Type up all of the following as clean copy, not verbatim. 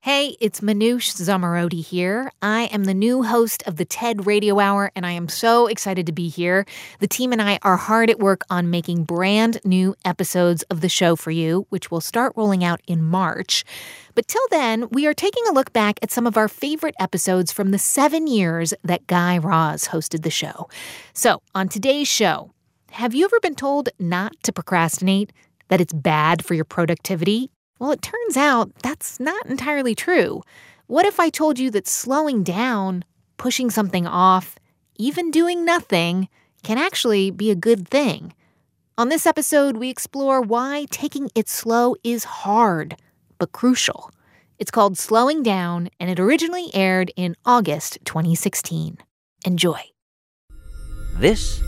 Hey, it's Manoush Zomorodi here. I am the new host of the TED Radio Hour, and I am so excited to be here. The team and I are hard at work on making brand new episodes of the show for you, which will start rolling out in March. But till then, we are taking a look back at some of our favorite episodes from the 7 years that Guy Raz hosted the show. So, on today's show, have you ever been told not to procrastinate, that it's bad for your productivity? Well, it turns out that's not entirely true. What if I told you that slowing down, pushing something off, even doing nothing, can actually be a good thing? On this episode, we explore why taking it slow is hard, but crucial. It's called Slowing Down, and it originally aired in August 2016. Enjoy. This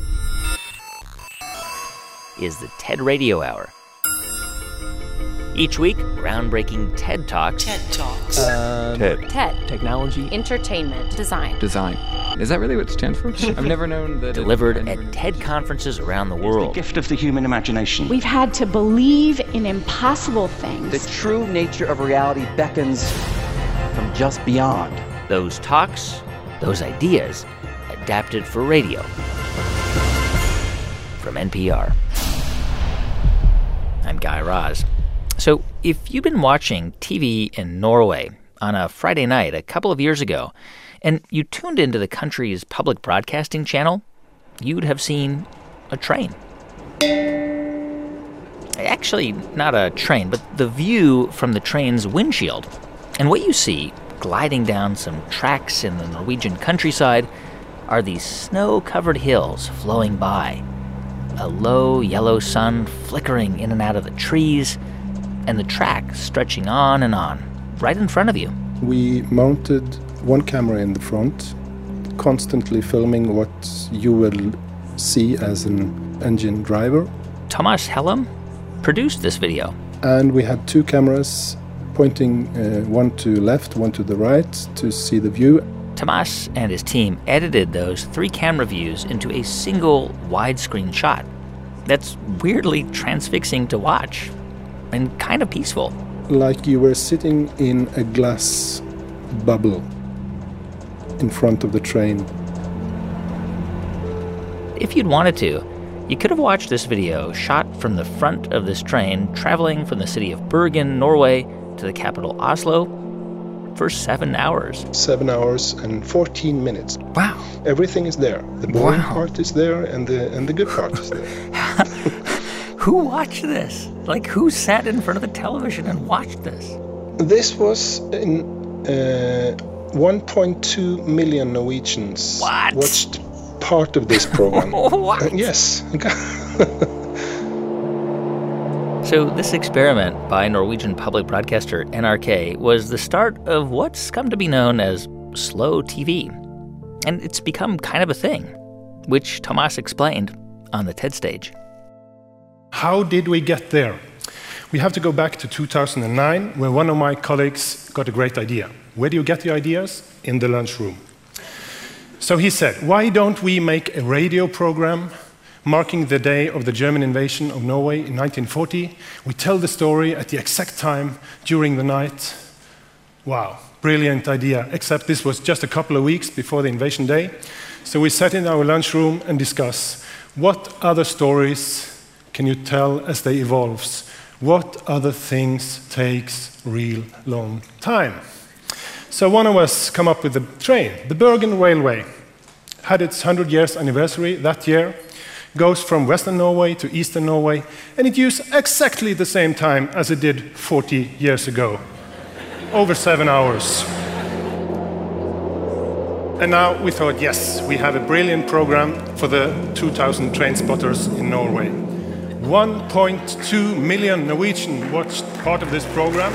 is the TED Radio Hour. Each week, groundbreaking TED Talks. TED Talks. TED. Technology. Entertainment. Design. Is that really what it stands for? I've never known that. Delivered at TED conferences around the world. It's the gift of the human imagination. We've had to believe in impossible things. The true nature of reality beckons from just beyond. Those talks, those ideas, adapted for radio. From NPR. I'm Guy Raz. So, if you've been watching TV in Norway on a Friday night a couple of years ago, and you tuned into the country's public broadcasting channel, you'd have seen a train. Actually, not a train, but the view from the train's windshield. And what you see gliding down some tracks in the Norwegian countryside are these snow-covered hills flowing by, a low yellow sun flickering in and out of the trees, and the track stretching on and on, right in front of you. We mounted one camera in the front, constantly filming what you will see as an engine driver. Thomas Hellum produced this video. And we had two cameras pointing one to left, one to the right, to see the view. Thomas and his team edited those 3 camera views into a single widescreen shot. That's weirdly transfixing to watch. And kind of peaceful. Like you were sitting in a glass bubble in front of the train. If you'd wanted to, you could have watched this video shot from the front of this train traveling from the city of Bergen, Norway, to the capital Oslo for 7 hours. 7 hours and 14 minutes. Wow. Everything is there. The boring part is there and the good part is there. Who watched this? Like, who sat in front of the television and watched this? This was in 1.2 million Norwegians watched part of this program. What? Yes. So this experiment by Norwegian public broadcaster NRK was the start of what's come to be known as slow TV. And it's become kind of a thing, which Thomas explained on the TED stage. How did we get there? We have to go back to 2009, where one of my colleagues got a great idea. Where do you get the ideas? In the lunchroom. So he said, why don't we make a radio program marking the day of the German invasion of Norway in 1940? We tell the story at the exact time during the night. Wow, brilliant idea, except this was just a couple of weeks before the invasion day. So we sat in our lunchroom and discussed, what other stories can you tell as they evolve? What other things takes real long time? So one of us come up with the train. The Bergen Railway had its 100 years anniversary that year, goes from Western Norway to Eastern Norway, and it used exactly the same time as it did 40 years ago, over 7 hours. And now we thought, yes, we have a brilliant program for the 2,000 train spotters in Norway. 1.2 million Norwegians watched part of this program.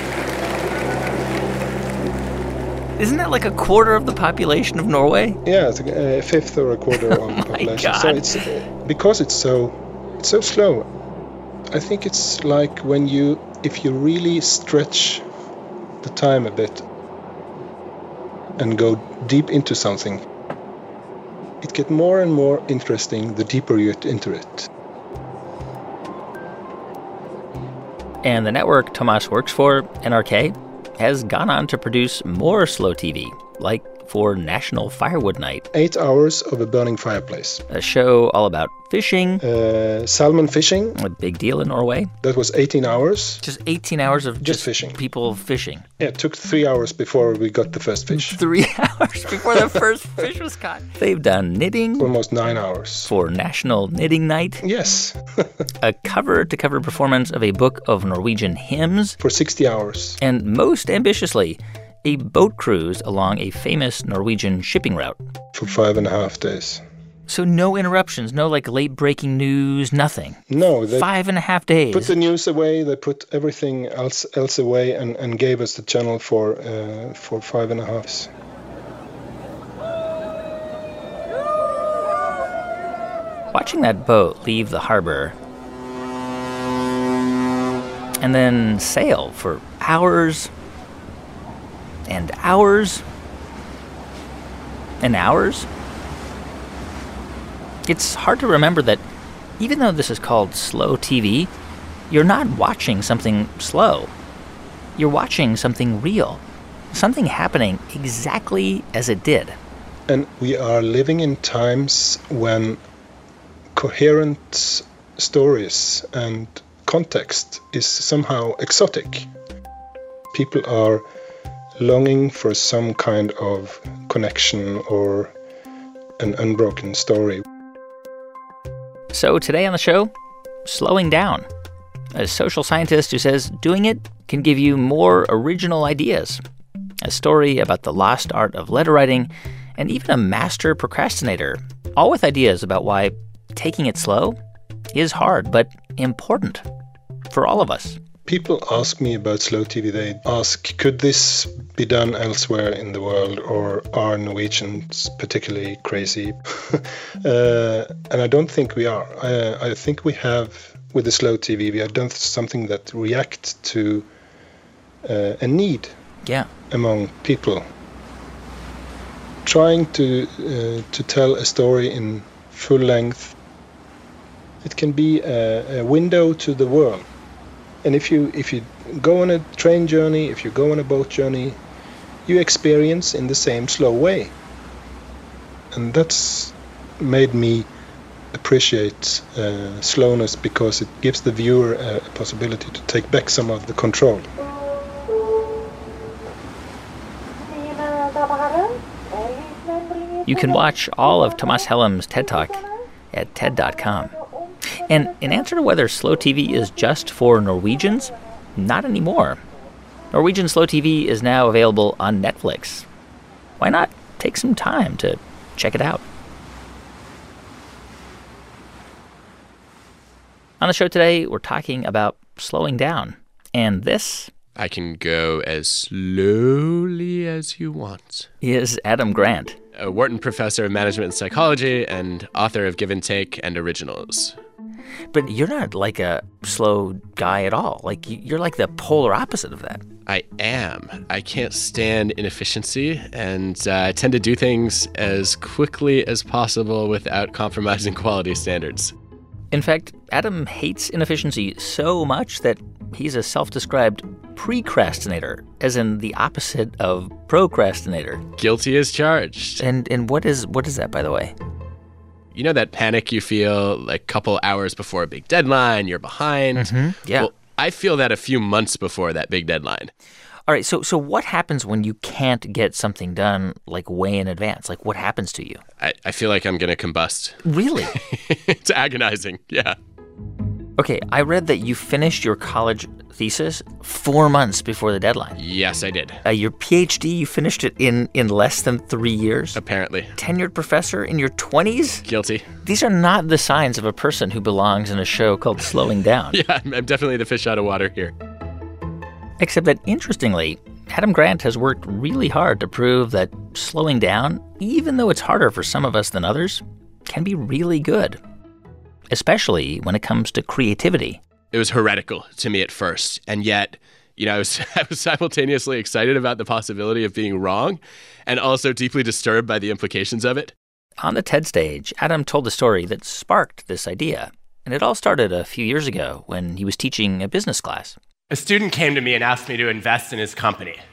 Isn't that like a quarter of the population of Norway? Yeah, it's a fifth or a quarter of the population. So it's because it's so slow. I think it's like if you really stretch the time a bit and go deep into something, it gets more and more interesting the deeper you get into it. And the network Thomas works for, NRK, has gone on to produce more slow TV, like for National Firewood Night. 8 hours of a burning fireplace. A show all about fishing. Salmon fishing. A big deal in Norway. That was 18 hours. Just 18 hours of just fishing. People fishing. Yeah, it took 3 hours before we got the first fish. 3 hours before the first fish was caught. They've done knitting. Almost 9 hours. For National Knitting Night. Yes. A cover-to-cover performance of a book of Norwegian hymns. For 60 hours. And most ambitiously, a boat cruise along a famous Norwegian shipping route. For 5.5 days. So no interruptions, no late-breaking news, nothing. No. 5.5 days. Put the news away, they put everything else away and gave us the channel for 5.5 days. Watching that boat leave the harbor and then sail for hours and hours and hours, it's hard to remember that even though this is called slow TV, you're not watching something slow. You're watching something real, something happening exactly as it did. And we are living in times when coherent stories and context is somehow exotic. People are longing for some kind of connection or an unbroken story. So today on the show, slowing down. A social scientist who says doing it can give you more original ideas. A story about the lost art of letter writing, and even a master procrastinator, all with ideas about why taking it slow is hard but important for all of us. People ask me about slow TV. They ask, could this be done elsewhere in the world, or are Norwegians particularly crazy? And I don't think we are. I think we have, with the slow TV, we have done something that reacts to a need among people. Trying to tell a story in full length, it can be a window to the world. And if you go on a train journey, if you go on a boat journey, you experience in the same slow way. And that's made me appreciate slowness, because it gives the viewer a possibility to take back some of the control. You can watch all of Thomas Hellem's TED Talk at TED.com. And in answer to whether slow TV is just for Norwegians, not anymore. Norwegian slow TV is now available on Netflix. Why not take some time to check it out? On the show today, we're talking about slowing down. And this... I can go as slowly as you want. Is Adam Grant. A Wharton professor of management and psychology and author of Give and Take and Originals. But you're not like a slow guy at all. Like, you're like the polar opposite of that. I am. I can't stand inefficiency, and I tend to do things as quickly as possible without compromising quality standards. In fact, Adam hates inefficiency so much that he's a self-described precrastinator, as in the opposite of procrastinator. Guilty as charged. And what is that, by the way? You know that panic you feel like a couple hours before a big deadline, you're behind? Mm-hmm. Yeah. Well, I feel that a few months before that big deadline. All right, so what happens when you can't get something done, like, way in advance? Like, what happens to you? I feel like I'm going to combust. Really? It's agonizing, yeah. Okay, I read that you finished your college thesis 4 months before the deadline. Yes, I did. Your PhD, you finished it in less than 3 years? Apparently. Tenured professor in your 20s? Guilty. These are not the signs of a person who belongs in a show called Slowing Down. Yeah, I'm definitely the fish out of water here. Except that, interestingly, Adam Grant has worked really hard to prove that slowing down, even though it's harder for some of us than others, can be really good. Especially when it comes to creativity. It was heretical to me at first, and yet, I was simultaneously excited about the possibility of being wrong and also deeply disturbed by the implications of it. On the TED stage, Adam told a story that sparked this idea, and it all started a few years ago when he was teaching a business class. A student came to me and asked me to invest in his company.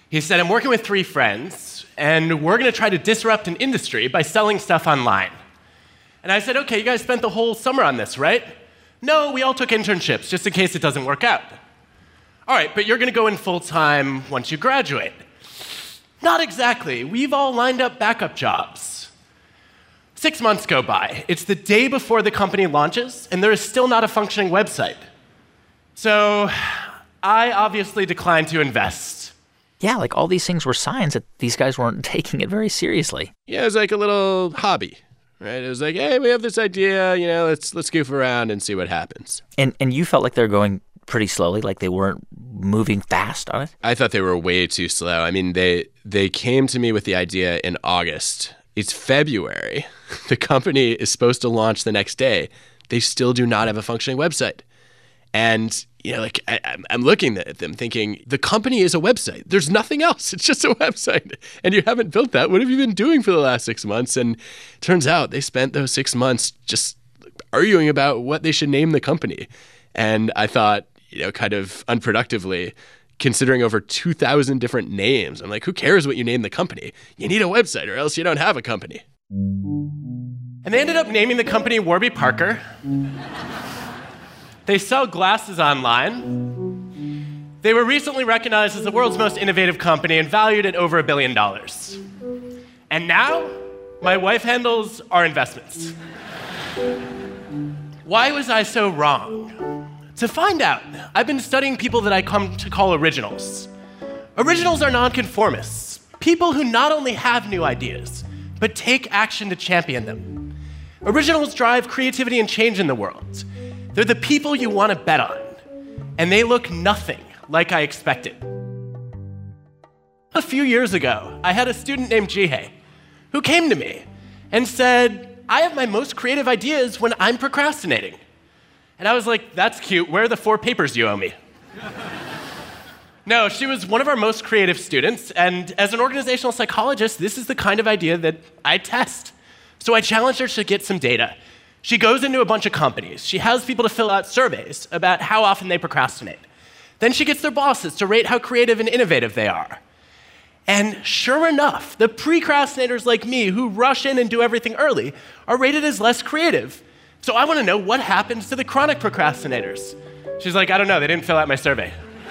He said, I'm working with 3 friends, and we're going to try to disrupt an industry by selling stuff online. And I said, okay, you guys spent the whole summer on this, right? No, we all took internships, just in case it doesn't work out. All right, but you're going to go in full-time once you graduate. Not exactly. We've all lined up backup jobs. 6 months go by. It's the day before the company launches, and there is still not a functioning website. So I obviously declined to invest. Yeah, like all these things were signs that these guys weren't taking it very seriously. Yeah, it was like a little hobby, right? It was like, hey, we have this idea, let's goof around and see what happens. And you felt like they were going pretty slowly, like they weren't moving fast on it? I thought they were way too slow. I mean, they came to me with the idea in August. It's February. The company is supposed to launch the next day. They still do not have a functioning website. And, I'm looking at them thinking, the company is a website. There's nothing else. It's just a website. And you haven't built that. What have you been doing for the last 6 months? And it turns out they spent those 6 months just arguing about what they should name the company. And I thought, kind of unproductively, considering over 2,000 different names. I'm like, who cares what you name the company? You need a website or else you don't have a company. And they ended up naming the company Warby Parker. They sell glasses online. They were recently recognized as the world's most innovative company and valued at over $1 billion. And now, my wife handles our investments. Why was I so wrong? To find out, I've been studying people that I come to call originals. Originals are nonconformists, people who not only have new ideas, but take action to champion them. Originals drive creativity and change in the world. They're the people you want to bet on, and they look nothing like I expected. A few years ago, I had a student named Jihei who came to me and said, I have my most creative ideas when I'm procrastinating. And I was like, that's cute. Where are the 4 papers you owe me? No, she was one of our most creative students, and as an organizational psychologist, this is the kind of idea that I test. So I challenged her to get some data. She goes into a bunch of companies. She has people to fill out surveys about how often they procrastinate. Then she gets their bosses to rate how creative and innovative they are. And sure enough, the precrastinators like me who rush in and do everything early are rated as less creative. So I want to know what happens to the chronic procrastinators. She's like, I don't know, they didn't fill out my survey.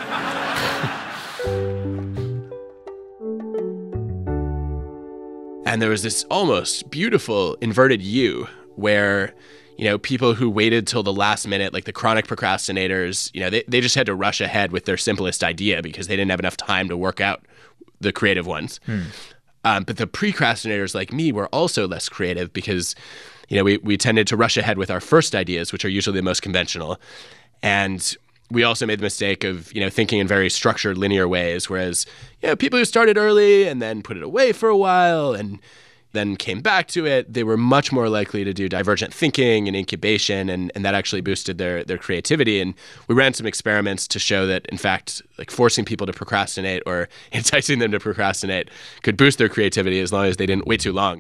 And there was this almost beautiful inverted U where, people who waited till the last minute, like the chronic procrastinators, they just had to rush ahead with their simplest idea because they didn't have enough time to work out the creative ones. But the precrastinators like me were also less creative because, we tended to rush ahead with our first ideas, which are usually the most conventional. And we also made the mistake of, thinking in very structured, linear ways, whereas, people who started early and then put it away for a while and then came back to it, they were much more likely to do divergent thinking and incubation, and that actually boosted their creativity. And we ran some experiments to show that, in fact, like forcing people to procrastinate or enticing them to procrastinate could boost their creativity as long as they didn't wait too long.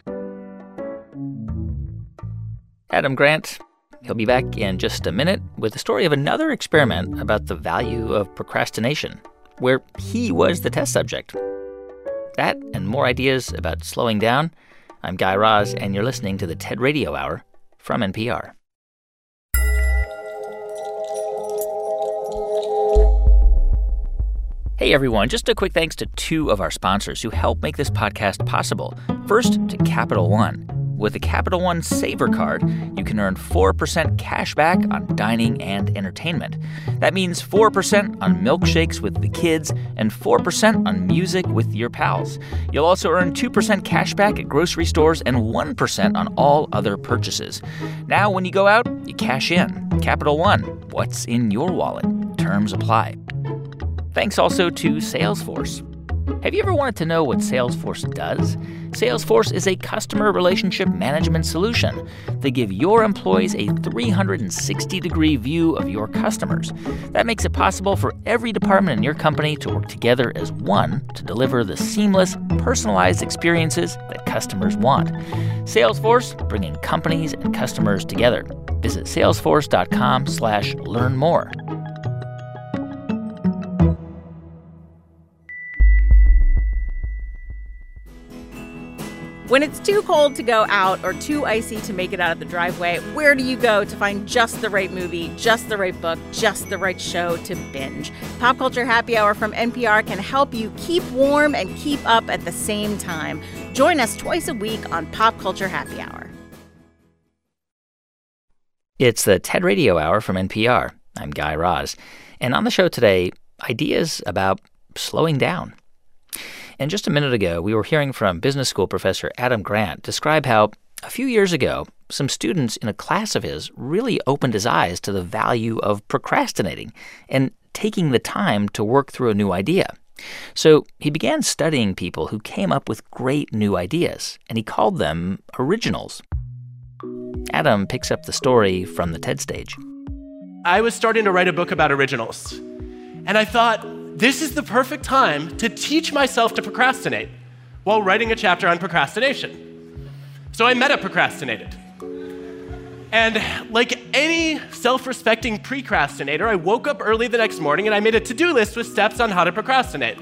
Adam Grant, he'll be back in just a minute with the story of another experiment about the value of procrastination, where he was the test subject. That and more ideas about slowing down. I'm Guy Raz, and you're listening to the TED Radio Hour from NPR. Hey, everyone. Just a quick thanks to 2 of our sponsors who help make this podcast possible. First, to Capital One. With the Capital One Saver Card, you can earn 4% cash back on dining and entertainment. That means 4% on milkshakes with the kids and 4% on music with your pals. You'll also earn 2% cash back at grocery stores and 1% on all other purchases. Now, when you go out, you cash in. Capital One, what's in your wallet? Terms apply. Thanks also to Salesforce. Have you ever wanted to know what Salesforce does? Salesforce is a customer relationship management solution. They give your employees a 360-degree view of your customers. That makes it possible for every department in your company to work together as one to deliver the seamless, personalized experiences that customers want. Salesforce, bringing companies and customers together. Visit salesforce.com/learn more. When it's too cold to go out or too icy to make it out of the driveway, where do you go to find just the right movie, just the right book, just the right show to binge? Pop Culture Happy Hour from NPR can help you keep warm and keep up at the same time. Join us twice a week on Pop Culture Happy Hour. It's the TED Radio Hour from NPR. I'm Guy Raz. And on the show today, ideas about slowing down. And just a minute ago, we were hearing from business school professor Adam Grant describe how a few years ago, some students in a class of his really opened his eyes to the value of procrastinating and taking the time to work through a new idea. So he began studying people who came up with great new ideas, and he called them originals. Adam picks up the story from the TED stage. I was starting to write a book about originals, and I thought, this is the perfect time to teach myself to procrastinate while writing a chapter on procrastination. So I meta-procrastinated. And like any self-respecting precrastinator, I woke up early the next morning and I made a to-do list with steps on how to procrastinate.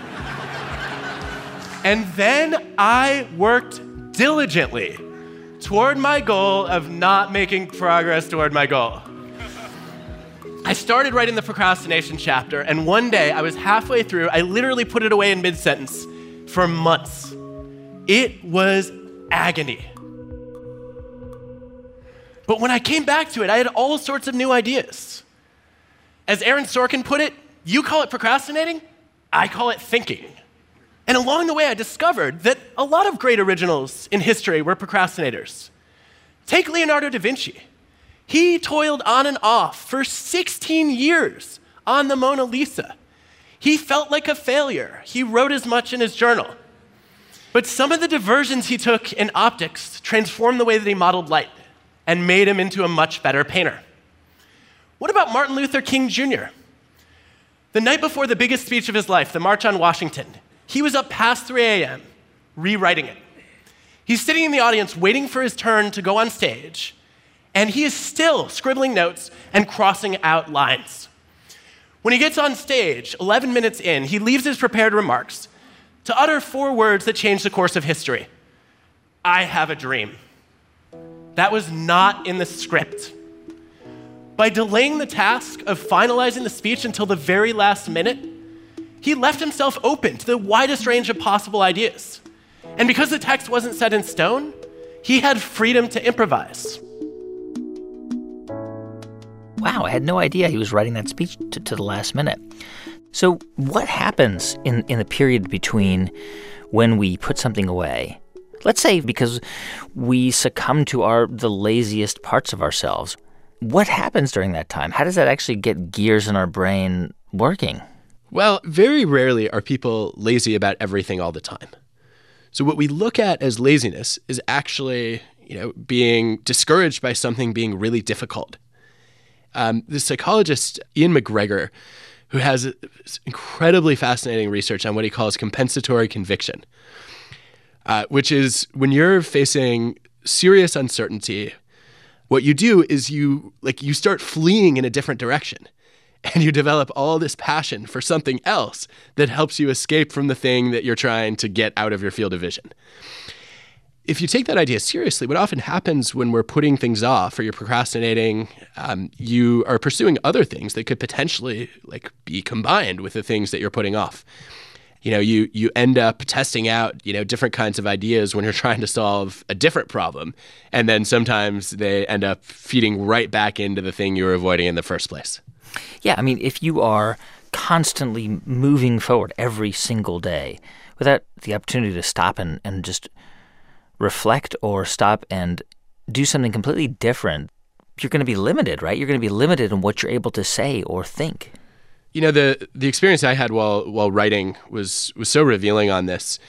And then I worked diligently toward my goal of not making progress toward my goal. I started writing the procrastination chapter, and one day I was halfway through. I literally put it away in mid-sentence for months. It was agony. But when I came back to it, I had all sorts of new ideas. As Aaron Sorkin put it, you call it procrastinating, I call it thinking. And along the way, I discovered that a lot of great originals in history were procrastinators. Take Leonardo da Vinci. He toiled on and off for 16 years on the Mona Lisa. He felt like a failure. He wrote as much in his journal. But some of the diversions he took in optics transformed the way that he modeled light and made him into a much better painter. What about Martin Luther King Jr.? The night before the biggest speech of his life, the March on Washington, he was up past 3 a.m. rewriting it. He's sitting in the audience waiting for his turn to go on stage, and he is still scribbling notes and crossing out lines. When he gets on stage, 11 minutes in, he leaves his prepared remarks to utter 4 words that change the course of history. I have a dream. That was not in the script. By delaying the task of finalizing the speech until the very last minute, he left himself open to the widest range of possible ideas. And because the text wasn't set in stone, he had freedom to improvise. Wow, I had no idea he was writing that speech to the last minute. So what happens in the period between when we put something away? Let's say because we succumb to the laziest parts of ourselves. What happens during that time? How does that actually get gears in our brain working? Well, very rarely are people lazy about everything all the time. So what we look at as laziness is actually, being discouraged by something being really difficult. The psychologist Ian McGregor, who has incredibly fascinating research on what he calls compensatory conviction, which is when you're facing serious uncertainty, what you do is you start fleeing in a different direction, and you develop all this passion for something else that helps you escape from the thing that you're trying to get out of your field of vision. If you take that idea seriously, what often happens when we're putting things off or you're procrastinating, you are pursuing other things that could potentially be combined with the things that you're putting off. You end up testing out, different kinds of ideas when you're trying to solve a different problem. And then sometimes they end up feeding right back into the thing you were avoiding in the first place. Yeah, I mean, if you are constantly moving forward every single day without the opportunity to stop and just reflect or stop and do something completely different, you're going to be limited, right? You're going to be limited in what you're able to say or think. The experience I had while writing was so revealing on this.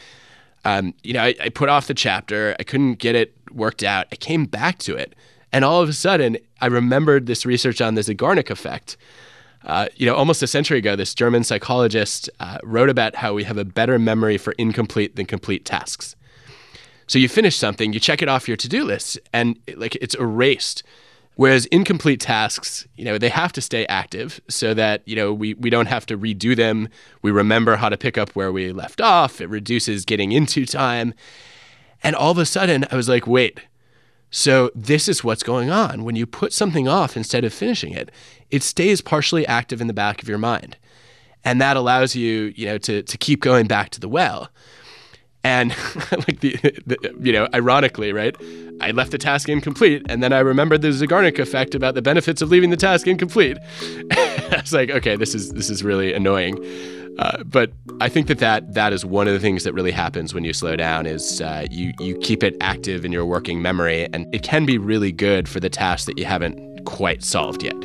I put off the chapter. I couldn't get it worked out. I came back to it. And all of a sudden, I remembered this research on the Zeigarnik effect. Almost a century ago, this German psychologist wrote about how we have a better memory for incomplete than complete tasks. So you finish something, you check it off your to-do list, and it's erased. Whereas incomplete tasks, they have to stay active so that, we don't have to redo them. We remember how to pick up where we left off. It reduces getting into time. And all of a sudden, I was like, wait, so this is what's going on. When you put something off instead of finishing it, it stays partially active in the back of your mind. And that allows you, to keep going back to the well. And like ironically, right, I left the task incomplete, and then I remembered the Zeigarnik effect about the benefits of leaving the task incomplete. I was like, okay, this is really annoying. But I think that is one of the things that really happens when you slow down is you keep it active in your working memory, and it can be really good for the task that you haven't quite solved yet.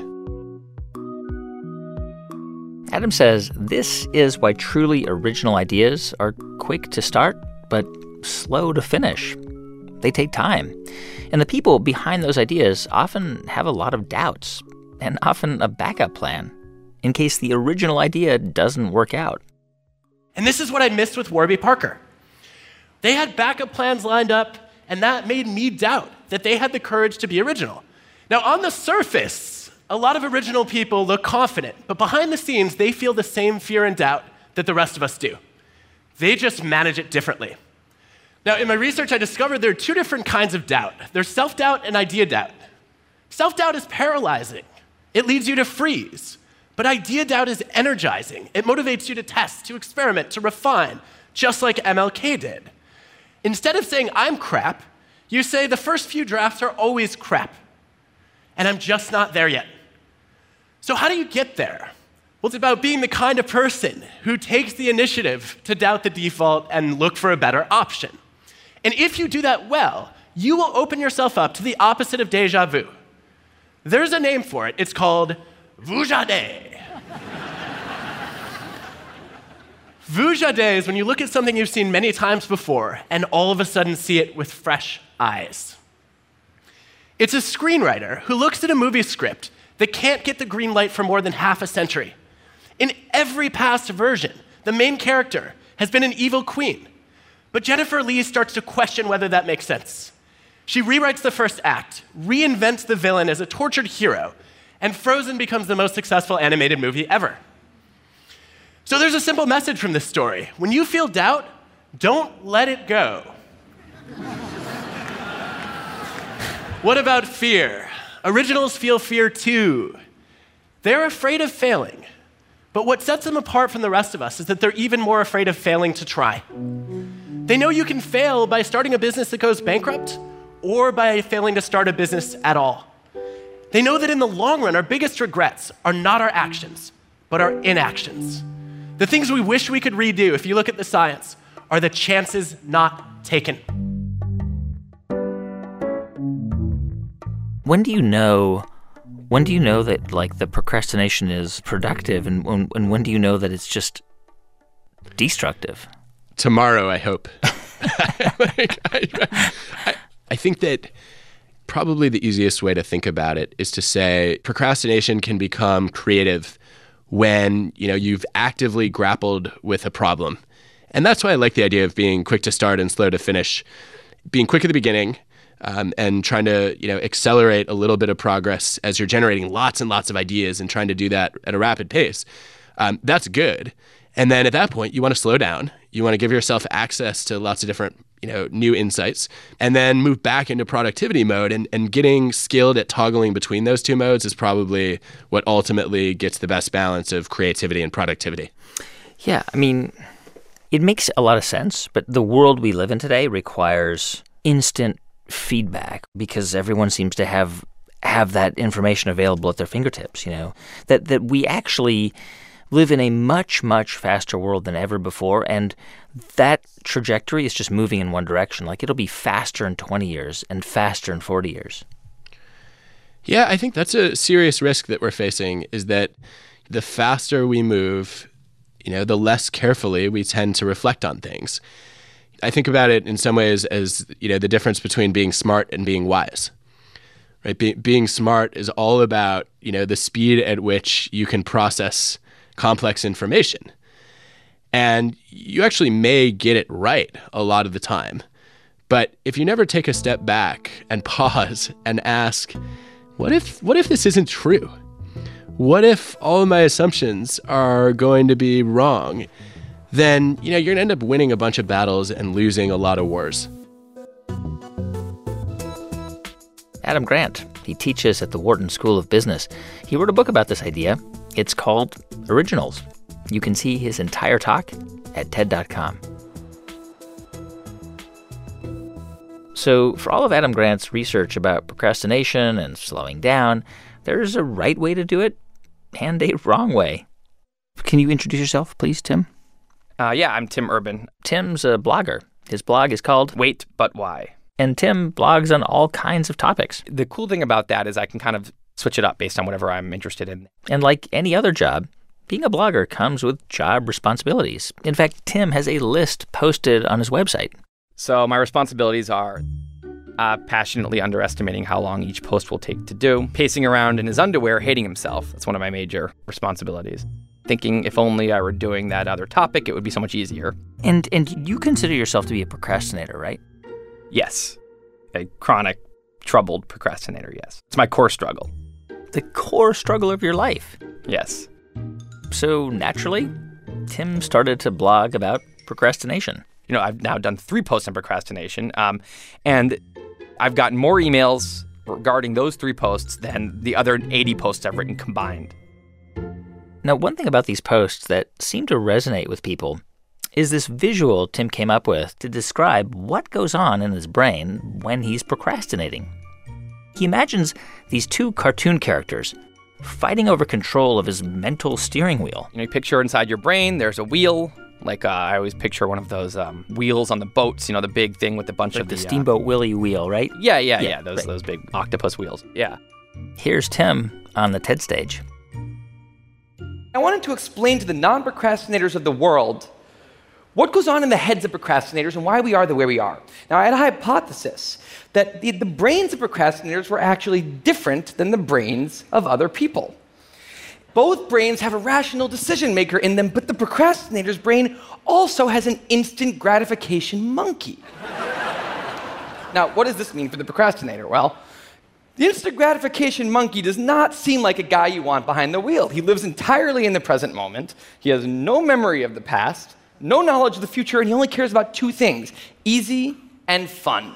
Adam says this is why truly original ideas are quick to start, but slow to finish. They take time. And the people behind those ideas often have a lot of doubts and often a backup plan in case the original idea doesn't work out. And this is what I missed with Warby Parker. They had backup plans lined up, and that made me doubt that they had the courage to be original. Now, on the surface, a lot of original people look confident, but behind the scenes, they feel the same fear and doubt that the rest of us do. They just manage it differently. Now, in my research, I discovered there are two different kinds of doubt. There's self-doubt and idea doubt. Self-doubt is paralyzing. It leads you to freeze. But idea doubt is energizing. It motivates you to test, to experiment, to refine, just like MLK did. Instead of saying, I'm crap, you say, the first few drafts are always crap, and I'm just not there yet. So how do you get there? Well, it's about being the kind of person who takes the initiative to doubt the default and look for a better option. And if you do that well, you will open yourself up to the opposite of déjà vu. There's a name for it. It's called vujade. Vujade is when you look at something you've seen many times before and all of a sudden see it with fresh eyes. It's a screenwriter who looks at a movie script that can't get the green light for more than half a century. In every past version, the main character has been an evil queen. But Jennifer Lee starts to question whether that makes sense. She rewrites the first act, reinvents the villain as a tortured hero, and Frozen becomes the most successful animated movie ever. So there's a simple message from this story. When you feel doubt, don't let it go. What about fear? Originals feel fear too. They're afraid of failing. But what sets them apart from the rest of us is that they're even more afraid of failing to try. They know you can fail by starting a business that goes bankrupt or by failing to start a business at all. They know that in the long run, our biggest regrets are not our actions, but our inactions. The things we wish we could redo, if you look at the science, are the chances not taken. When do you know that like the procrastination is productive, and when do you know that it's just destructive? Tomorrow, I hope. I think that probably the easiest way to think about it is to say procrastination can become creative when you've actively grappled with a problem. And that's why I like the idea of being quick to start and slow to finish. Being quick at the beginning, and trying to accelerate a little bit of progress as you're generating lots and lots of ideas and trying to do that at a rapid pace. That's good. And then at that point, you want to slow down. You want to give yourself access to lots of different new insights, and then move back into productivity mode. And getting skilled at toggling between those two modes is probably what ultimately gets the best balance of creativity and productivity. Yeah, I mean, it makes a lot of sense, but the world we live in today requires instant feedback because everyone seems to have that information available at their fingertips, that we actually live in a much, much faster world than ever before, and that trajectory is just moving in one direction. Like, it'll be faster in 20 years and faster in 40 years. Yeah, I think that's a serious risk that we're facing, is that the faster we move, the less carefully we tend to reflect on things. I think about it in some ways as, the difference between being smart and being wise. Right? Being smart is all about, the speed at which you can process complex information. And you actually may get it right a lot of the time. But if you never take a step back and pause and ask, what if this isn't true? What if all of my assumptions are going to be wrong? Then, you're going to end up winning a bunch of battles and losing a lot of wars. Adam Grant. He teaches at the Wharton School of Business. He wrote a book about this idea. It's called Originals. You can see his entire talk at TED.com. So for all of Adam Grant's research about procrastination and slowing down, there's a right way to do it and a wrong way. Can you introduce yourself, please, Tim? Yeah, I'm Tim Urban. Tim's a blogger. His blog is called Wait, But Why? And Tim blogs on all kinds of topics. The cool thing about that is I can kind of switch it up based on whatever I'm interested in. And like any other job, being a blogger comes with job responsibilities. In fact, Tim has a list posted on his website. So my responsibilities are passionately underestimating how long each post will take to do, pacing around in his underwear, hating himself. That's one of my major responsibilities. Thinking if only I were doing that other topic, it would be so much easier. And you consider yourself to be a procrastinator, right? Yes. A chronic, troubled procrastinator, yes. It's my core struggle. The core struggle of your life? Yes. So naturally, Tim started to blog about procrastination. You know, I've now done 3 posts on procrastination, and I've gotten more emails regarding those 3 posts than the other 80 posts I've written combined. Now, one thing about these posts that seem to resonate with people is this visual Tim came up with to describe what goes on in his brain when he's procrastinating. He imagines these 2 cartoon characters fighting over control of his mental steering wheel. You know, you picture inside your brain, there's a wheel. Like, I always picture one of those wheels on the boats, you know, the big thing with a bunch of the Steamboat Willie wheel, right? Yeah. Those big octopus wheels. Yeah. Here's Tim on the TED stage. I wanted to explain to the non-procrastinators of the world what goes on in the heads of procrastinators and why we are the way we are. Now, I had a hypothesis that the brains of procrastinators were actually different than the brains of other people. Both brains have a rational decision maker in them, but the procrastinator's brain also has an instant gratification monkey. Now, what does this mean for the procrastinator? Well, the instant gratification monkey does not seem like a guy you want behind the wheel. He lives entirely in the present moment. He has no memory of the past, no knowledge of the future, and he only cares about 2 things: easy and fun.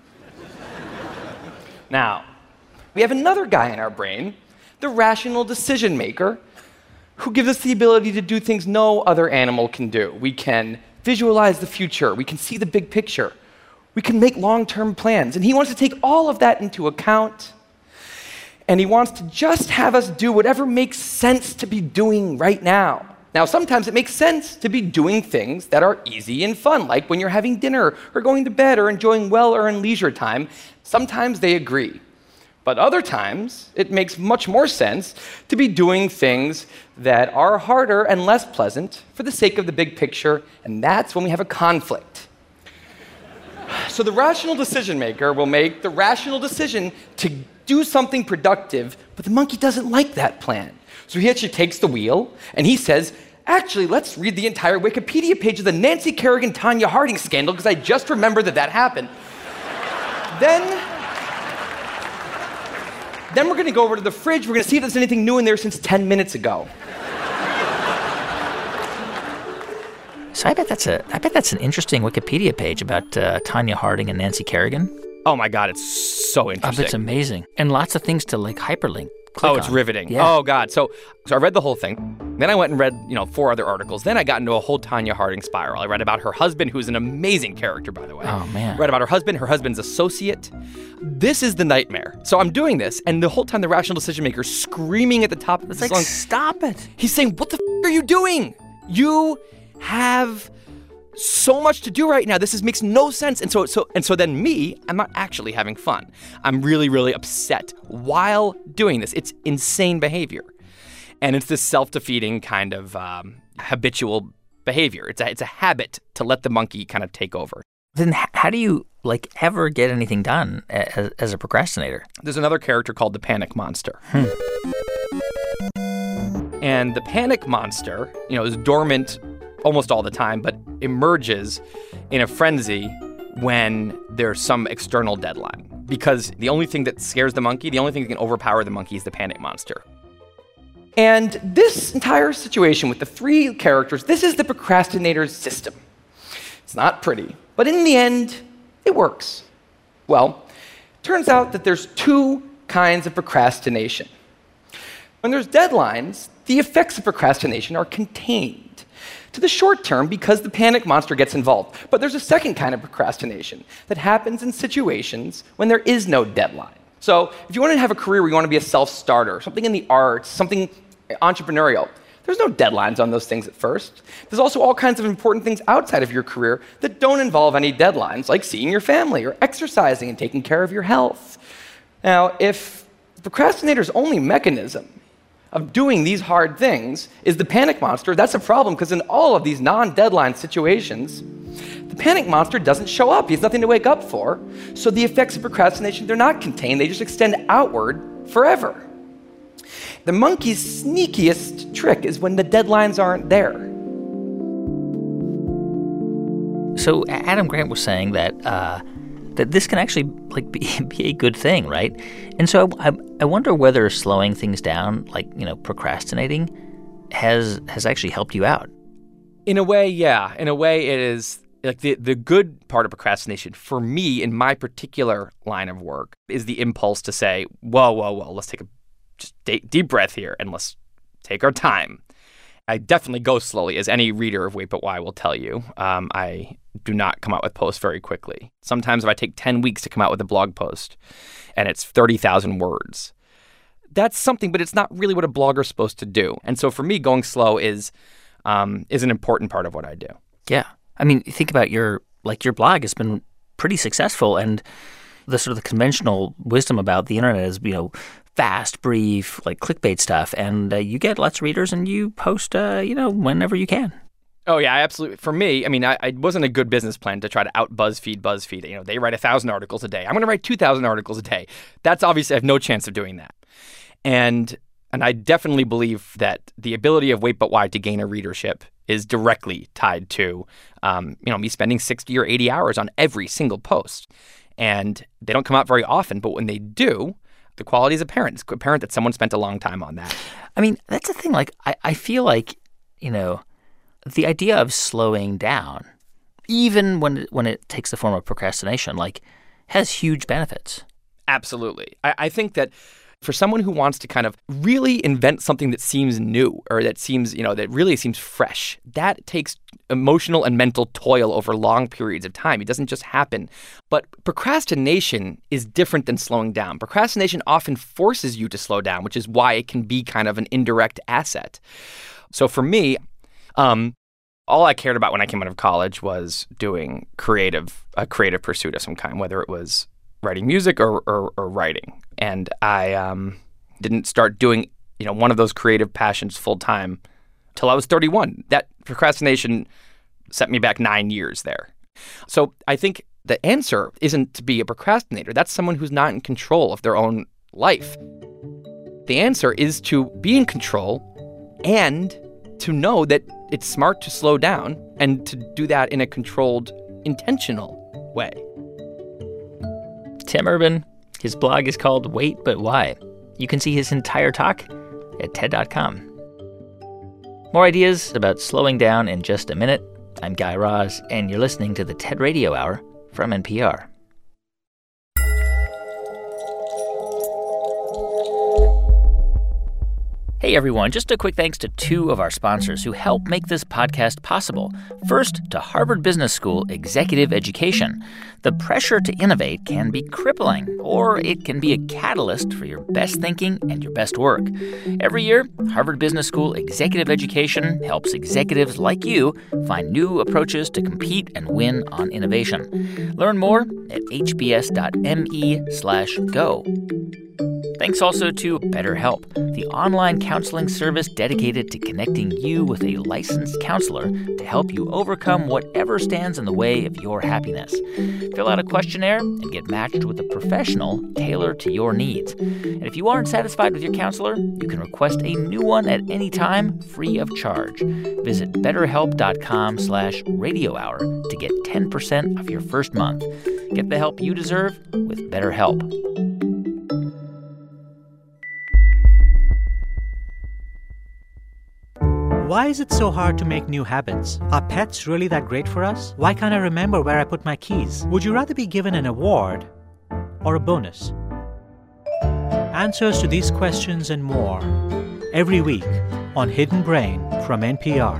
Now, we have another guy in our brain, the rational decision maker, who gives us the ability to do things no other animal can do. We can visualize the future. We can see the big picture. We can make long-term plans. And he wants to take all of that into account. And he wants to just have us do whatever makes sense to be doing right now. Now, sometimes it makes sense to be doing things that are easy and fun, like when you're having dinner or going to bed or enjoying well-earned leisure time. Sometimes they agree. But other times, it makes much more sense to be doing things that are harder and less pleasant for the sake of the big picture, and that's when we have a conflict. So the rational decision maker will make the rational decision to do something productive, but the monkey doesn't like that plan. So he actually takes the wheel, and he says, actually, let's read the entire Wikipedia page of the Nancy Kerrigan-Tonya Harding scandal, because I just remembered that happened. Then we're going to go over to the fridge. We're going to see if there's anything new in there since 10 minutes ago. So I bet that's an interesting Wikipedia page about Tonya Harding and Nancy Kerrigan. Oh my God, it's so interesting. It's amazing, and lots of things to like hyperlink. It's riveting. Yeah. Oh God. So I read the whole thing. Then I went and read 4 other articles. Then I got into a whole Tonya Harding spiral. I read about her husband, who's an amazing character, by the way. Oh man. Read about her husband's associate. This is the nightmare. So I'm doing this, and the whole time the rational decision maker is screaming at the top of the song, stop it. He's saying, what the are you doing? You have so much to do right now. This makes no sense. And so then me, I'm not actually having fun. I'm really, really upset while doing this. It's insane behavior. And it's this self-defeating kind of habitual behavior. It's a habit to let the monkey kind of take over. Then how do you ever get anything done as a procrastinator? There's another character called the Panic Monster. And the Panic Monster, is dormant almost all the time, but emerges in a frenzy when there's some external deadline. Because the only thing that scares the monkey, the only thing that can overpower the monkey is the Panic Monster. And this entire situation with the 3 characters, this is the procrastinator's system. It's not pretty, but in the end, it works. Well, Turns out that there's two kinds of procrastination. When there's deadlines, the effects of procrastination are contained to the short term because the panic monster gets involved. But there's a second kind of procrastination that happens in situations when there is no deadline. So if you want to have a career where you want to be a self-starter, something in the arts, something entrepreneurial, there's no deadlines on those things at first. There's also all kinds of important things outside of your career that don't involve any deadlines, like seeing your family or exercising and taking care of your health. Now, if the procrastinator's only mechanism of doing these hard things is the panic monster, that's a problem, because in all of these non-deadline situations, the panic monster doesn't show up. He has nothing to wake up for. So the effects of procrastination, they're not contained. They just extend outward forever. The monkey's sneakiest trick is when the deadlines aren't there. So Adam Grant was saying that that this can actually be a good thing, right? And so I wonder whether slowing things down, procrastinating, has actually helped you out. In a way, yeah. In a way, it is like the good part of procrastination for me in my particular line of work is the impulse to say, whoa, let's take a deep breath here and let's take our time. I definitely go slowly, as any reader of Wait But Why will tell you. I do not come out with posts very quickly. Sometimes if I take 10 weeks to come out with a blog post and it's 30,000 words, that's something, but it's not really what a blogger's supposed to do. And so for me, going slow is an important part of what I do. Yeah. I mean, think about your blog has been pretty successful, and the sort of the conventional wisdom about the internet is, fast, brief, clickbait stuff, and you get lots of readers and you post, whenever you can. Oh, yeah, absolutely. For me, I mean, I wasn't a good business plan to try to out BuzzFeed. They write 1,000 articles a day. I'm going to write 2,000 articles a day. That's obviously, I have no chance of doing that. And I definitely believe that the ability of Wait But Why to gain a readership is directly tied to, me spending 60 or 80 hours on every single post. And they don't come out very often, but when they do, the quality is apparent. It's apparent that someone spent a long time on that. I mean, that's the thing. I feel like, the idea of slowing down, even when it takes the form of procrastination, has huge benefits. Absolutely. I think that for someone who wants to kind of really invent something that seems new or that seems, that really seems fresh, that takes emotional and mental toil over long periods of time. It doesn't just happen. But procrastination is different than slowing down. Procrastination often forces you to slow down, which is why it can be kind of an indirect asset. So for me, all I cared about when I came out of college was doing a creative pursuit of some kind, whether it was writing music or writing. And I didn't start doing, one of those creative passions full time till I was 31. That procrastination set me back 9 years there. So I think the answer isn't to be a procrastinator. That's someone who's not in control of their own life. The answer is to be in control and to know that it's smart to slow down and to do that in a controlled, intentional way. Tim Urban, his blog is called Wait But Why. You can see his entire talk at TED.com. More ideas about slowing down in just a minute. I'm Guy Raz, and you're listening to the TED Radio Hour from NPR. Hey everyone, just a quick thanks to two of our sponsors who help make this podcast possible. First, to Harvard Business School Executive Education. The pressure to innovate can be crippling, or it can be a catalyst for your best thinking and your best work. Every year, Harvard Business School Executive Education helps executives like you find new approaches to compete and win on innovation. Learn more at hbs.me/go. Thanks also to BetterHelp, the online counseling service dedicated to connecting you with a licensed counselor to help you overcome whatever stands in the way of your happiness. Fill out a questionnaire and get matched with a professional tailored to your needs. And if you aren't satisfied with your counselor, you can request a new one at any time, free of charge. Visit betterhelp.com/radio hour to get 10% off your first month. Get the help you deserve with BetterHelp. Why is it so hard to make new habits? Are pets really that great for us? Why can't I remember where I put my keys? Would you rather be given an award or a bonus? Answers to these questions and more every week on Hidden Brain from NPR.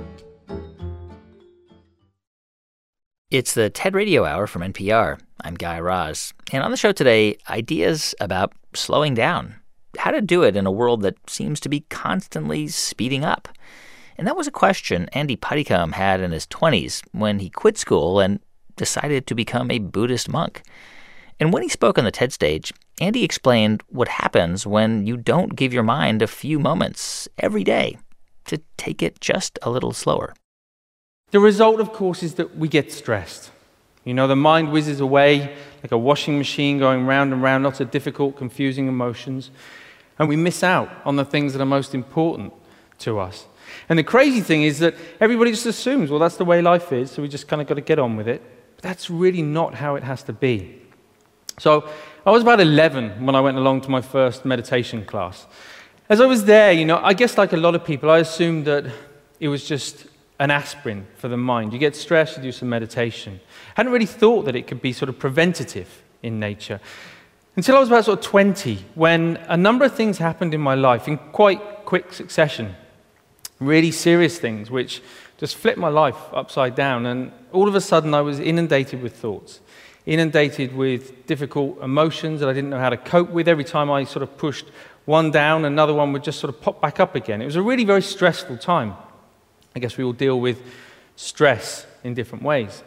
It's the TED Radio Hour from NPR. I'm Guy Raz. And on the show today, ideas about slowing down. How to do it in a world that seems to be constantly speeding up. And that was a question Andy Puddicombe had in his 20s when he quit school and decided to become a Buddhist monk. And when he spoke on the TED stage, Andy explained what happens when you don't give your mind a few moments every day to take it just a little slower. The result, of course, is that we get stressed. You know, the mind whizzes away like a washing machine going round and round, lots of difficult, confusing emotions. And we miss out on the things that are most important to us. And the crazy thing is that everybody just assumes, well, that's the way life is, so we just kind of got to get on with it. But that's really not how it has to be. So I was about 11 when I went along to my first meditation class. As I was there, you know, I guess like a lot of people, I assumed that it was just an aspirin for the mind. You get stressed, you do some meditation. I hadn't really thought that it could be sort of preventative in nature. Until I was about sort of 20, when a number of things happened in my life in quite quick succession. Really serious things, which just flipped my life upside down. And all of a sudden, I was inundated with thoughts. Inundated with difficult emotions that I didn't know how to cope with. Every time I sort of pushed one down, another one would just sort of pop back up again. It was a really very stressful time. I guess we all deal with stress in different ways.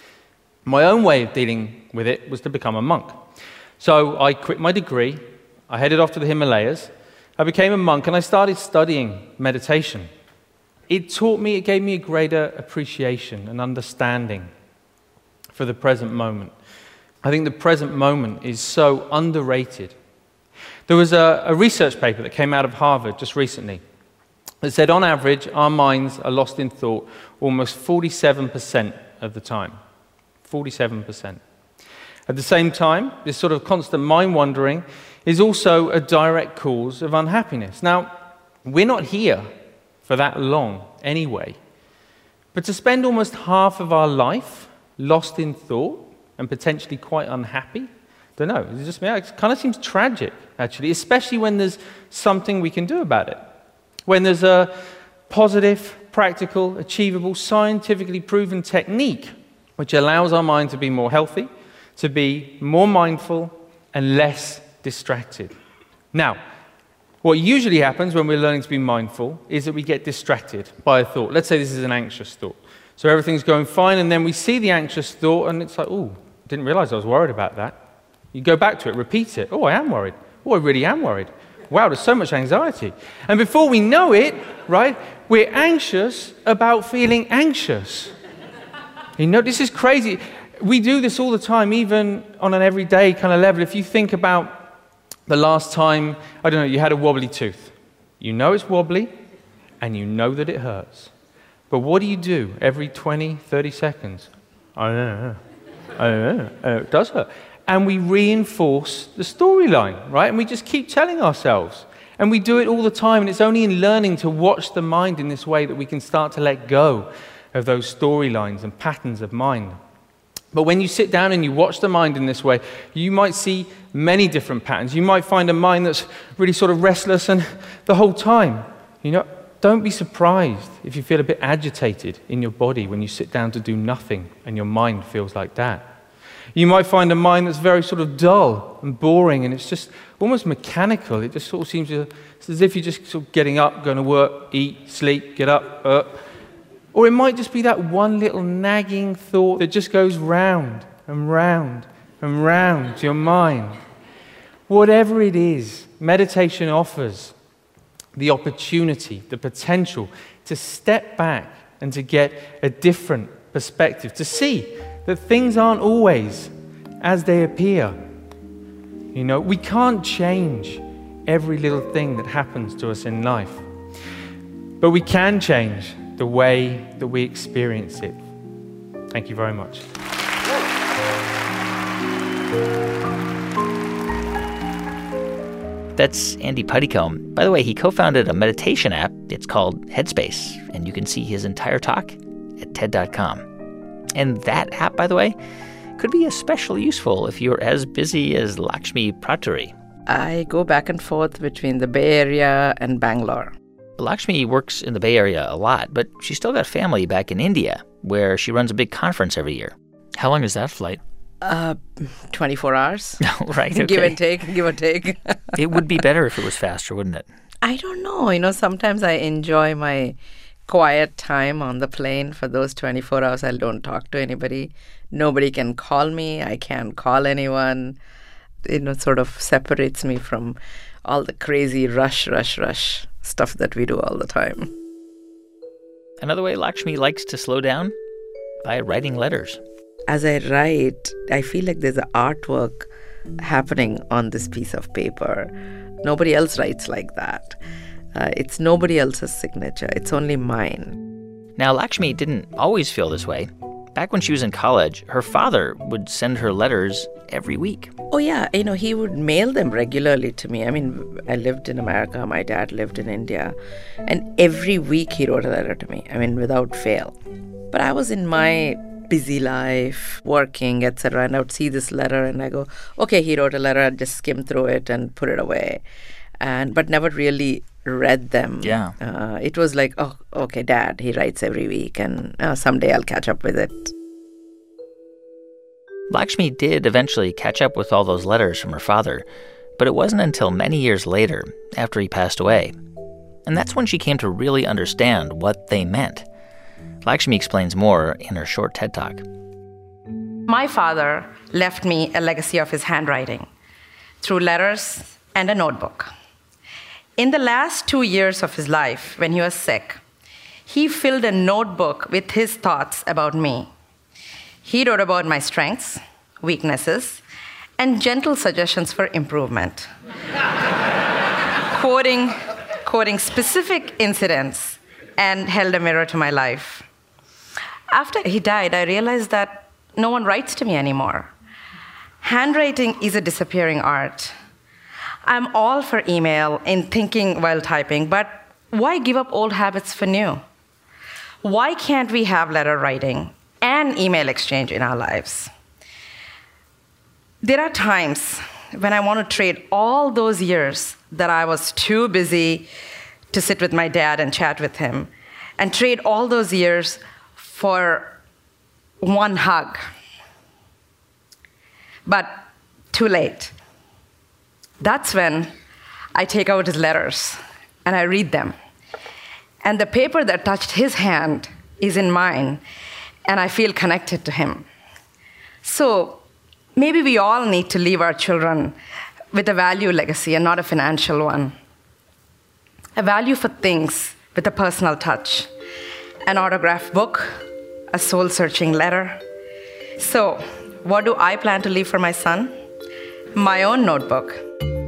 My own way of dealing with it was to become a monk. So I quit my degree, I headed off to the Himalayas, I became a monk, and I started studying meditation. It gave me a greater appreciation and understanding for the present moment. I think the present moment is so underrated. There was a research paper that came out of Harvard just recently that said, on average, our minds are lost in thought almost 47% of the time. 47%. At the same time, this sort of constant mind-wandering is also a direct cause of unhappiness. Now, we're not here for that long anyway, but to spend almost half of our life lost in thought and potentially quite unhappy, don't know, it kind of seems tragic, actually, especially when there's something we can do about it. When there's a positive, practical, achievable, scientifically proven technique which allows our mind to be more healthy, to be more mindful, and less distracted. Now, what usually happens when we're learning to be mindful is that we get distracted by a thought. Let's say this is an anxious thought. So everything's going fine, and then we see the anxious thought, and it's like, oh, didn't realize I was worried about that. You go back to it, repeat it. Oh, I am worried. Oh, I really am worried. Wow, there's so much anxiety. And before we know it, right, we're anxious about feeling anxious. You know, this is crazy. We do this all the time, even on an everyday kind of level. If you think about the last time, I don't know, you had a wobbly tooth. You know it's wobbly, and you know that it hurts. But what do you do every 20, 30 seconds? I don't know. It does hurt. And we reinforce the storyline, right? And we just keep telling ourselves. And we do it all the time. And it's only in learning to watch the mind in this way that we can start to let go of those storylines and patterns of mind. But when you sit down and you watch the mind in this way, you might see many different patterns. You might find a mind that's really sort of restless and the whole time. You know, don't be surprised if you feel a bit agitated in your body when you sit down to do nothing and your mind feels like that. You might find a mind that's very sort of dull and boring, and it's just almost mechanical. It just sort of seems it's as if you're just sort of getting up, going to work, eat, sleep, get up. Or it might just be that one little nagging thought that just goes round and round and round to your mind. Whatever it is, meditation offers the opportunity, the potential to step back and to get a different perspective, to see that things aren't always as they appear. You know, we can't change every little thing that happens to us in life, but we can change the way that we experience it. Thank you very much. That's Andy Puddicombe. By the way, he co-founded a meditation app. It's called Headspace, and you can see his entire talk at TED.com. And that app, by the way, could be especially useful if you're as busy as Lakshmi Praturi. I go back and forth between the Bay Area and Bangalore. Lakshmi works in the Bay Area a lot, but she's still got family back in India, where she runs a big conference every year. How long is that flight? 24 hours. Right, okay. Give and take. It would be better if it was faster, wouldn't it? I don't know. Sometimes I enjoy my quiet time on the plane. For those 24 hours, I don't talk to anybody. Nobody can call me. I can't call anyone. It sort of separates me from all the crazy rush stuff that we do all the time. Another way Lakshmi likes to slow down? By writing letters. As I write, I feel like there's an artwork happening on this piece of paper. Nobody else writes like that. It's nobody else's signature. It's only mine. Now, Lakshmi didn't always feel this way. Back when she was in college, her father would send her letters every week. Oh, yeah. He would mail them regularly to me. I mean, I lived in America. My dad lived in India. And every week he wrote a letter to me. I mean, without fail. But I was in my busy life, working, etc. And I would see this letter and I go, okay, he wrote a letter. I'd just skim through it and put it away. But never really read them. Yeah. It was like, oh, okay, Dad, he writes every week and someday I'll catch up with it. Lakshmi did eventually catch up with all those letters from her father, but it wasn't until many years later, after he passed away. And that's when she came to really understand what they meant. Lakshmi explains more in her short TED Talk. My father left me a legacy of his handwriting through letters and a notebook. In the last 2 years of his life, when he was sick, he filled a notebook with his thoughts about me. He wrote about my strengths, weaknesses, and gentle suggestions for improvement. quoting specific incidents, and held a mirror to my life. After he died, I realized that no one writes to me anymore. Handwriting is a disappearing art. I'm all for email and thinking while typing, but why give up old habits for new? Why can't we have letter writing and email exchange in our lives? There are times when I want to trade all those years that I was too busy to sit with my dad and chat with him, and trade all those years for one hug. But too late. That's when I take out his letters and I read them. And the paper that touched his hand is in mine, and I feel connected to him. So maybe we all need to leave our children with a value legacy and not a financial one. A value for things with a personal touch. An autographed book, a soul-searching letter. So, what do I plan to leave for my son? My own notebook.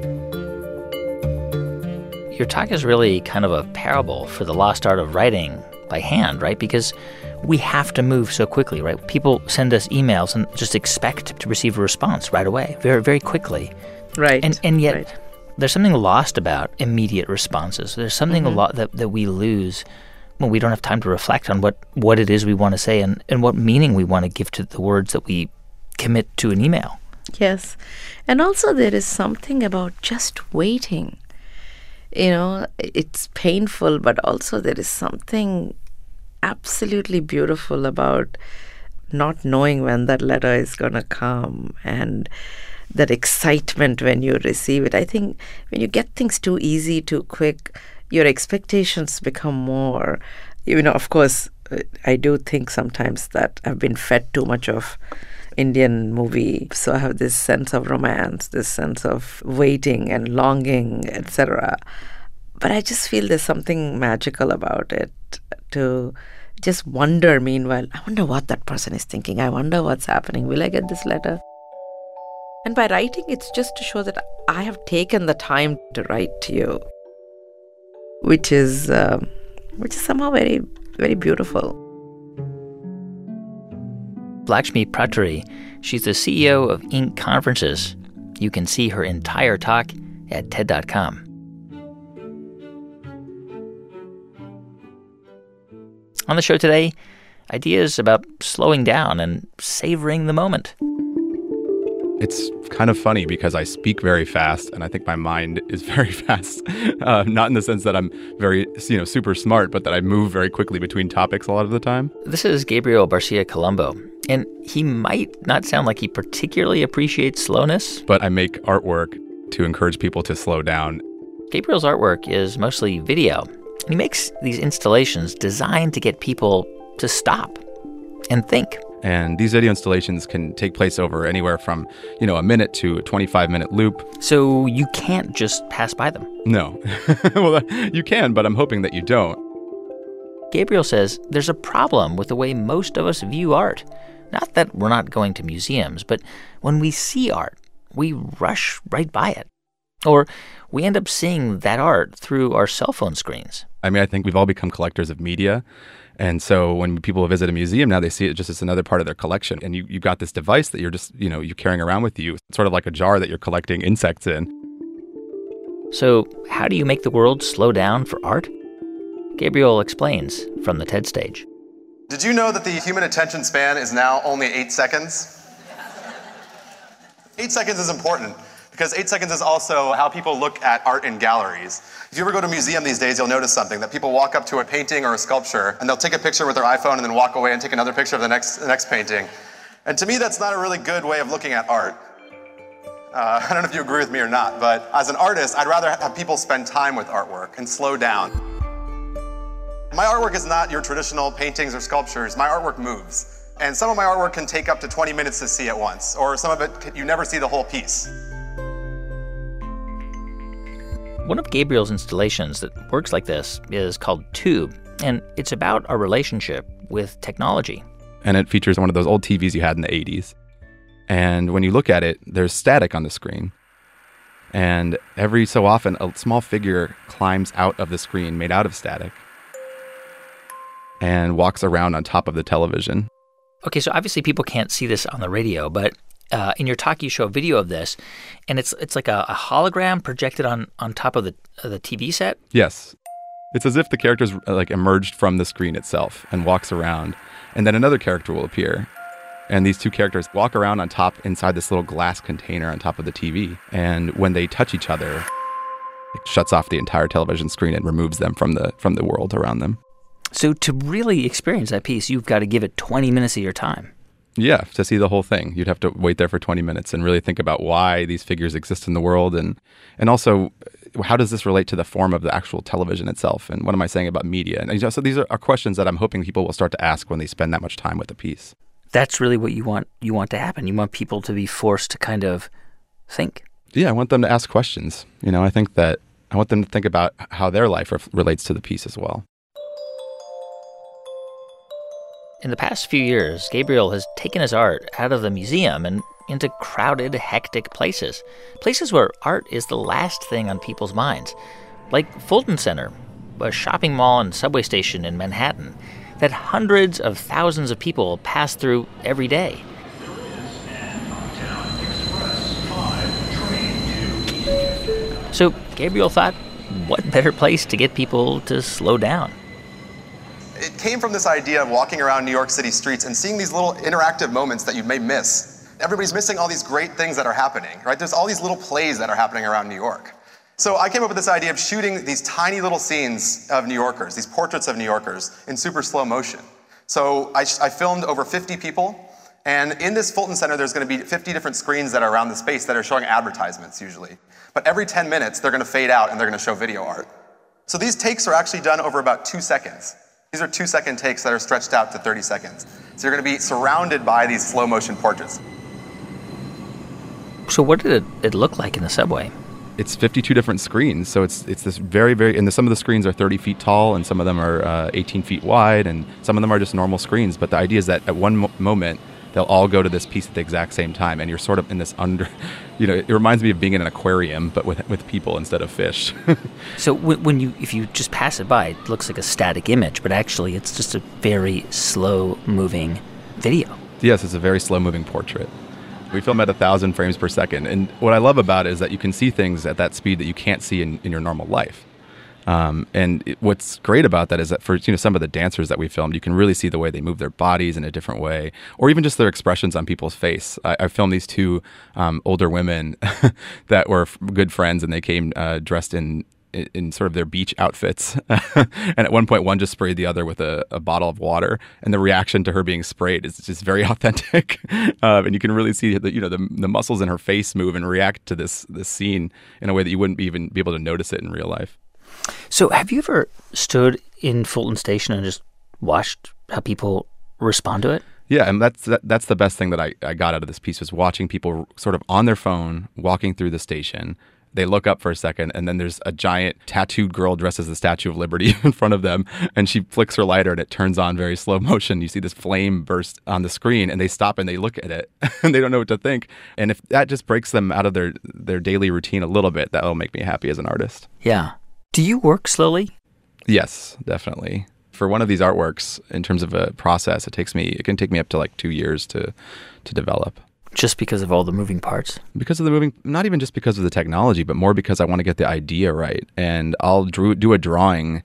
Your talk is really kind of a parable for the lost art of writing by hand, right? Because we have to move so quickly, right? People send us emails and just expect to receive a response right away, very, very quickly. Right. And yet, right. There's something lost about immediate responses. There's something a lot that we lose when we don't have time to reflect on what it is we want to say and what meaning we want to give to the words that we commit to an email. Yes. And also there is something about just waiting. It's painful, but also there is something absolutely beautiful about not knowing when that letter is going to come and that excitement when you receive it. I think when you get things too easy, too quick, your expectations become more. Of course, I do think sometimes that I've been fed too much of Indian movie, so I have this sense of romance, this sense of waiting and longing, etc. But I just feel there's something magical about it, to just wonder meanwhile, I wonder what that person is thinking, I wonder what's happening, will I get this letter? And by writing, it's just to show that I have taken the time to write to you, which is somehow very, very beautiful. Lakshmi Praturi, she's the CEO of Inc. Conferences. You can see her entire talk at TED.com. On the show today, ideas about slowing down and savoring the moment. It's kind of funny because I speak very fast, and I think my mind is very fast. Not in the sense that I'm very, super smart, but that I move very quickly between topics a lot of the time. This is Gabriel Garcia Colombo, and he might not sound like he particularly appreciates slowness. But I make artwork to encourage people to slow down. Gabriel's artwork is mostly video, and he makes these installations designed to get people to stop and think. And these video installations can take place over anywhere from, a minute to a 25-minute loop. So you can't just pass by them? No. Well, you can, but I'm hoping that you don't. Gabriel says there's a problem with the way most of us view art. Not that we're not going to museums, but when we see art, we rush right by it. Or we end up seeing that art through our cell phone screens. I mean, I think we've all become collectors of media. And so when people visit a museum now, they see it just as another part of their collection. And you've got this device that you're just, you're carrying around with you. It's sort of like a jar that you're collecting insects in. So how do you make the world slow down for art? Gabriel explains from the TED stage. Did you know that the human attention span is now only 8 seconds? 8 seconds is important, because 8 seconds is also how people look at art in galleries. If you ever go to a museum these days, you'll notice something, that people walk up to a painting or a sculpture, and they'll take a picture with their iPhone and then walk away and take another picture of the next painting. And to me, that's not a really good way of looking at art. I don't know if you agree with me or not, but as an artist, I'd rather have people spend time with artwork and slow down. My artwork is not your traditional paintings or sculptures. My artwork moves. And some of my artwork can take up to 20 minutes to see at once, or some of it, you never see the whole piece. One of Gabriel's installations that works like this is called Tube, and it's about our relationship with technology. And it features one of those old TVs you had in the 80s. And when you look at it, there's static on the screen. And every so often, a small figure climbs out of the screen made out of static and walks around on top of the television. Okay, so obviously people can't see this on the radio, but in your talk you show a video of this, and it's like a hologram projected on top of the TV set? Yes. It's as if the character's emerged from the screen itself and walks around, and then another character will appear. And these two characters walk around on top inside this little glass container on top of the TV. And when they touch each other, it shuts off the entire television screen and removes them from the world around them. So to really experience that piece, you've got to give it 20 minutes of your time. Yeah, to see the whole thing. You'd have to wait there for 20 minutes and really think about why these figures exist in the world. And also, how does this relate to the form of the actual television itself? And what am I saying about media? And so these are questions that I'm hoping people will start to ask when they spend that much time with a piece. That's really what you want to happen. You want people to be forced to kind of think. Yeah, I want them to ask questions. I think that I want them to think about how their life relates to the piece as well. In the past few years, Gabriel has taken his art out of the museum and into crowded, hectic places. Places where art is the last thing on people's minds. Like Fulton Center, a shopping mall and subway station in Manhattan that hundreds of thousands of people pass through every day. So Gabriel thought, what better place to get people to slow down? It came from this idea of walking around New York City streets and seeing these little interactive moments that you may miss. Everybody's missing all these great things that are happening, right? There's all these little plays that are happening around New York. So I came up with this idea of shooting these tiny little scenes of New Yorkers, these portraits of New Yorkers in super slow motion. So I filmed over 50 people, and in this Fulton Center, there's going to be 50 different screens that are around the space that are showing advertisements usually. But every 10 minutes, they're going to fade out and they're going to show video art. So these takes are actually done over about 2 seconds. These are 2-second takes that are stretched out to 30 seconds. So you're going to be surrounded by these slow motion portraits. So what did it look like in the subway? It's 52 different screens, so it's this very, very, and some of the screens are 30 feet tall, and some of them are 18 feet wide, and some of them are just normal screens. But the idea is that at one moment, they'll all go to this piece at the exact same time, and you're sort of in this it reminds me of being in an aquarium, but with people instead of fish. So if you just pass it by, it looks like a static image, but actually it's just a very slow-moving video. Yes, it's a very slow-moving portrait. We film at 1,000 frames per second, and what I love about it is that you can see things at that speed that you can't see in your normal life. What's great about that is that for some of the dancers that we filmed, you can really see the way they move their bodies in a different way, or even just their expressions on people's face. I filmed these two older women that were good friends, and they came dressed in sort of their beach outfits. And at one point, one just sprayed the other with a bottle of water, and the reaction to her being sprayed is just very authentic. And you can really see the muscles in her face move and react to this scene in a way that you wouldn't even be able to notice it in real life. So have you ever stood in Fulton Station and just watched how people respond to it? Yeah, and that's the best thing that I got out of this piece, was watching people sort of on their phone walking through the station. They look up for a second, and then there's a giant tattooed girl dressed as the Statue of Liberty in front of them, and she flicks her lighter, and it turns on very slow motion. You see this flame burst on the screen, and they stop and they look at it, and they don't know what to think. And if that just breaks them out of their daily routine a little bit, that will make me happy as an artist. Yeah. Do you work slowly? Yes, definitely. For one of these artworks, in terms of a process, it can take me up to like 2 years to develop. Just because of all the moving parts? Because of not even just because of the technology, but more because I want to get the idea right. And I'll do a drawing,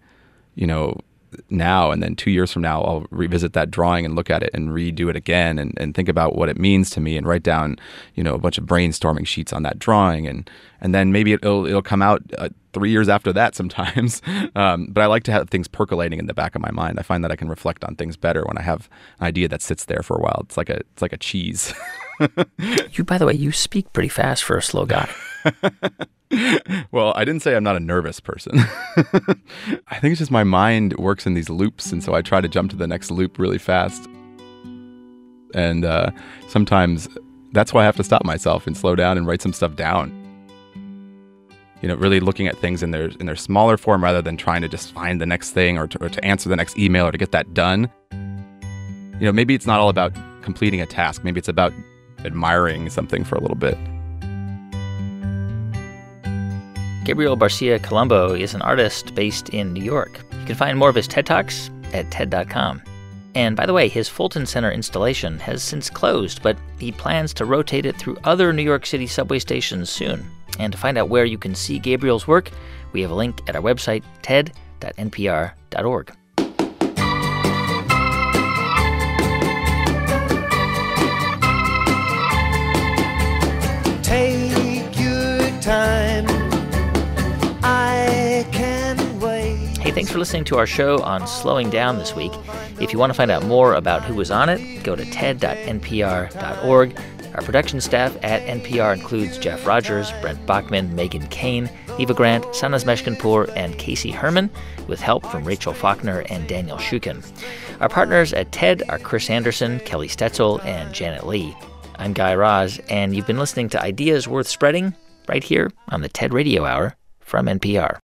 now, and then 2 years from now, I'll revisit that drawing and look at it and redo it again and think about what it means to me and write down, a bunch of brainstorming sheets on that drawing. And then maybe it'll come out 3 years after that sometimes. But I like to have things percolating in the back of my mind. I find that I can reflect on things better when I have an idea that sits there for a while. It's like a cheese. By the way, you speak pretty fast for a slow guy. Well, I didn't say I'm not a nervous person. I think it's just my mind works in these loops, and so I try to jump to the next loop really fast. And sometimes that's why I have to stop myself and slow down and write some stuff down. Really looking at things in their smaller form rather than trying to just find the next thing or to answer the next email or to get that done. Maybe it's not all about completing a task. Maybe it's about admiring something for a little bit. Gabriel Barcia Colombo is an artist based in New York. You can find more of his TED Talks at TED.com. And by the way, his Fulton Center installation has since closed, but he plans to rotate it through other New York City subway stations soon. And to find out where you can see Gabriel's work, we have a link at our website, ted.npr.org. Take your time. I can wait. Hey, thanks for listening to our show on slowing down this week. If you want to find out more about who was on it, go to ted.npr.org. Our production staff at NPR includes Jeff Rogers, Brent Bachman, Megan Kane, Eva Grant, Sanaz Meshkinpour, and Casey Herman, with help from Rachel Faulkner and Daniel Shukin. Our partners at TED are Chris Anderson, Kelly Stetzel, and Janet Lee. I'm Guy Raz, and you've been listening to Ideas Worth Spreading right here on the TED Radio Hour from NPR.